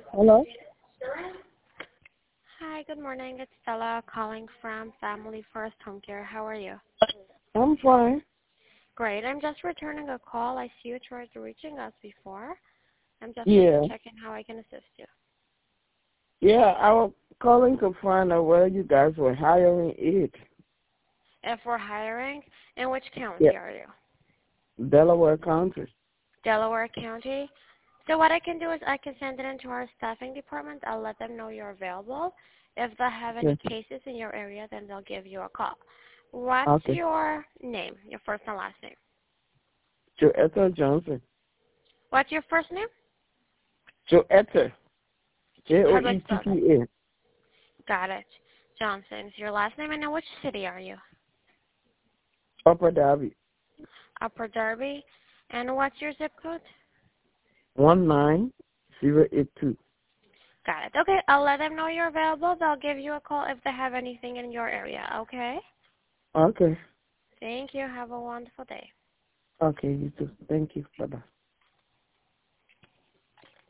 Hello? Hi, good morning. It's Stella calling from Family First Home Care. How are you? I'm fine. Great. I'm just returning a call. I see you tried reaching us before. I'm just Yeah. checking how I can assist you. Yeah, I was calling to find out whether you guys were hiring it. If we're hiring, in which Yeah. county are you? Delaware County. Delaware County. So what I can do is I can send it into our staffing department. I'll let them know you're available. If they have any Okay. cases in your area, then they'll give you a call. What's Okay. your name, your first and last name? Joetta Johnson. What's your first name? Joetta. How do I spell that? Joetta. Got it. Johnson is your last name. And in which city are you? Upper Darby. Upper Darby. And what's your zip code? 19082. Got it. Okay, I'll let them know you're available. They'll give you a call if they have anything in your area, okay? Okay. Thank you. Have a wonderful day. Okay, you too. Thank you. Bye-bye.